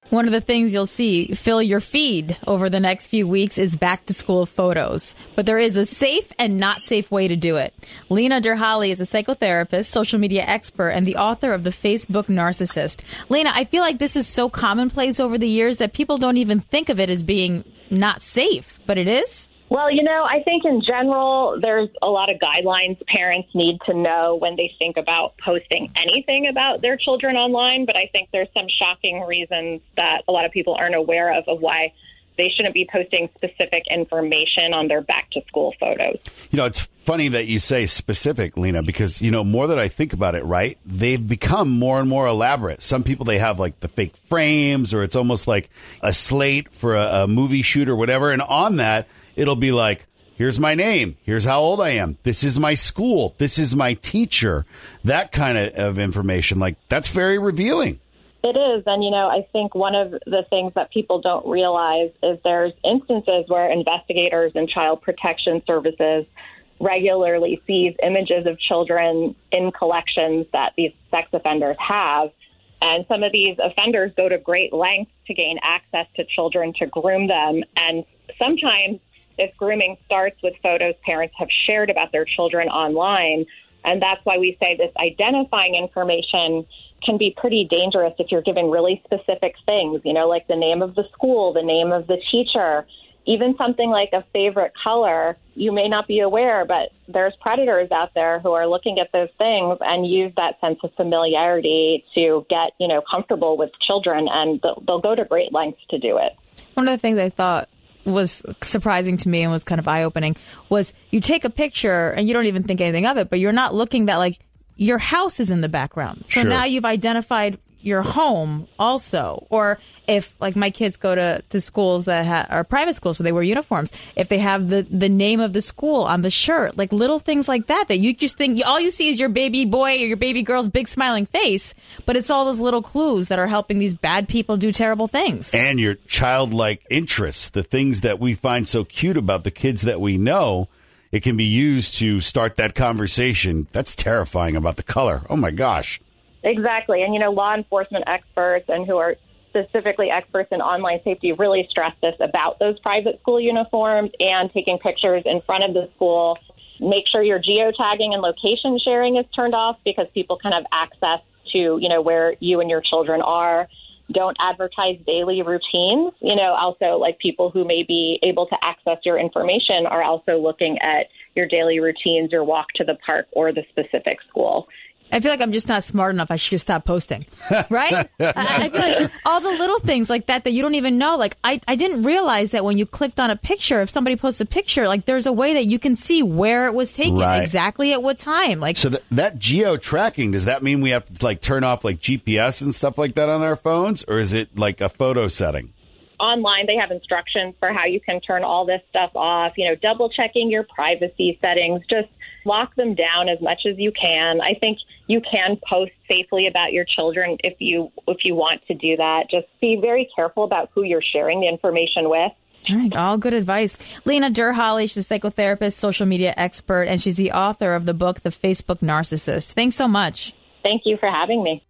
One of the things you'll see fill your feed over the next few weeks is back-to-school photos. But there is a safe and not safe way to do it. Lena Derhally is a psychotherapist, social media expert, and the author of The Facebook Narcissist. Lena, I feel like this is so commonplace over the years that people don't even think of it as being not safe, but it is? Well, I think in general, there's a lot of guidelines parents need to know when they think about posting anything about their children online. But I think there's some shocking reasons that a lot of people aren't aware of why they shouldn't be posting specific information on their back-to-school photos. It's funny that you say specific, Lena, because, more that I think about it, right, they've become more and more elaborate. Some people, they have like the fake frames, or it's almost like a slate for a movie shoot or whatever. And on that, it'll be like, here's my name. Here's how old I am. This is my school. This is my teacher. That kind of information, like, that's very revealing. It is. And, I think one of the things that people don't realize is there's instances where investigators and child protection services regularly sees images of children in collections that these sex offenders have. And some of these offenders go to great lengths to gain access to children to groom them. And sometimes this grooming starts with photos parents have shared about their children online. And that's why we say this identifying information can be pretty dangerous if you're giving really specific things, like the name of the school, the name of the teacher, even something like a favorite color. You may not be aware, but there's predators out there who are looking at those things and use that sense of familiarity to get, comfortable with children, and they'll go to great lengths to do it. One of the things I thought was surprising to me and was kind of eye-opening was you take a picture and you don't even think anything of it, but you're not looking that, like, your house is in the background. So now you've identified your home also. Or if, like, my kids go to schools that are private schools, so they wear uniforms, if they have the name of the school on the shirt, like little things like that you just think, all you see is your baby boy or your baby girl's big smiling face, but it's all those little clues that are helping these bad people do terrible things. And your childlike interests, the things that we find so cute about the kids that we know, it can be used to start that conversation. That's terrifying about the color. Oh, my gosh. Exactly. And, law enforcement experts and who are specifically experts in online safety really stress this about those private school uniforms and taking pictures in front of the school. Make sure your geotagging and location sharing is turned off because people can have access to, where you and your children are. Don't advertise daily routines. Also, like, people who may be able to access your information are also looking at your daily routines, your walk to the park or the specific school. I feel like I'm just not smart enough. I should just stop posting, right? I feel like all the little things like that you don't even know. Like, I didn't realize that when you clicked on a picture, if somebody posts a picture, like, there's a way that you can see where it was taken, exactly at what time. Like, so that geo tracking, does that mean we have to, like, turn off, like, GPS and stuff like that on our phones, or is it like a photo setting? Online, they have instructions for how you can turn all this stuff off, double checking your privacy settings, just lock them down as much as you can. I think you can post safely about your children if you want to do that. Just be very careful about who you're sharing the information with. All right, all good advice. Lena Derhally, she's a psychotherapist, social media expert, and she's the author of the book, The Facebook Narcissist. Thanks so much. Thank you for having me.